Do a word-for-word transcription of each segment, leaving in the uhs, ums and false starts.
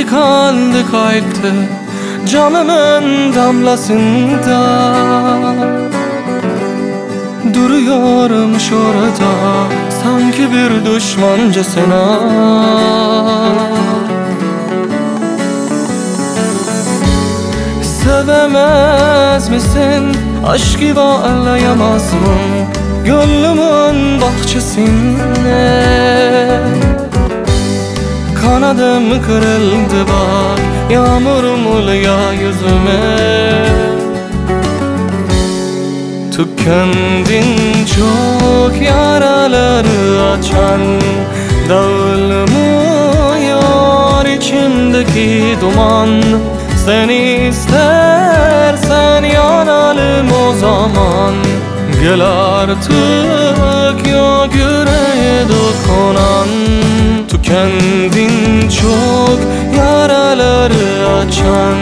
kaldı kalpte camımın damlasında. Duruyormuş orada sanki bir düşmancasına. Sevemez misin, aşk gibi ağlayamaz mı gönlümün bahçesinde? Kanadım kırıldı bak, yağmurum oluyor yüzüme. Tükendin çok yaraları açan, dağılmıyor içimdeki duman. Sen istersen yanalım o zaman. Gel artık yok yüreğe dokunan. Tükendin çok yaraları açan,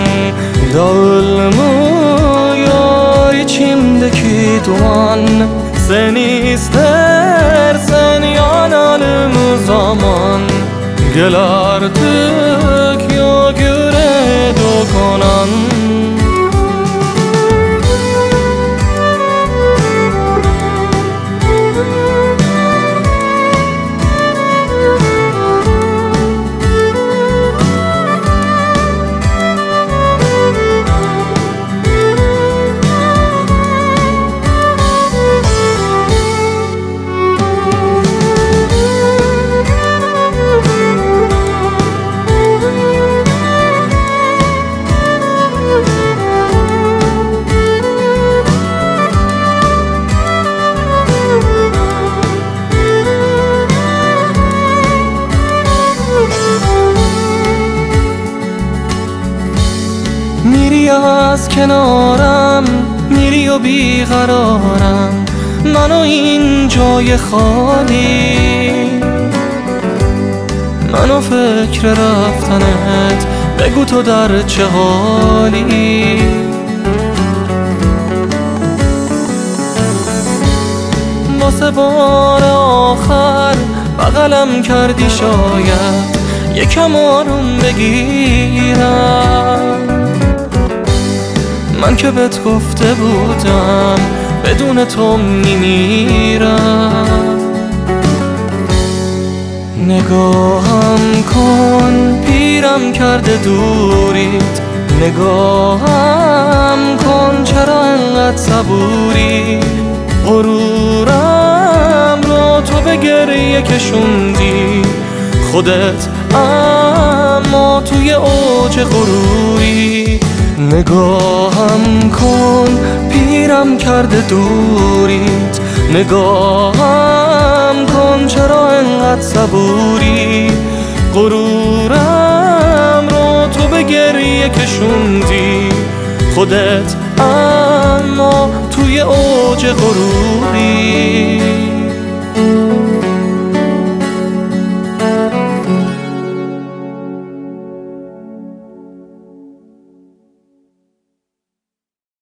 dağılmıyor içimdeki duman. Sen istersen yanalım o zaman. Gel artık yok yüreğe dokunan. میری از کنارم، میری و بیقرارم، منو این جای خالی. منو فکر رفتنت، بگو تو در چه حالی. واسه بار آخر بغلم کردی شاید یکم آروم بگیرم. من که بهت گفته بودم بدون تو میمیرم. نگاهم کن پیرم کرده دوریت، نگاهم کن چرا انقدر صبوری. غرورم رو تو به گریه کشوندی خودت، اما توی اوج غروری. نگاهم کن پیرم کرده دوریت، نگاهم کن چرا انقدر صبوری. غرورم رو تو به گریه کشوندی خودت، اما توی اوج غروری.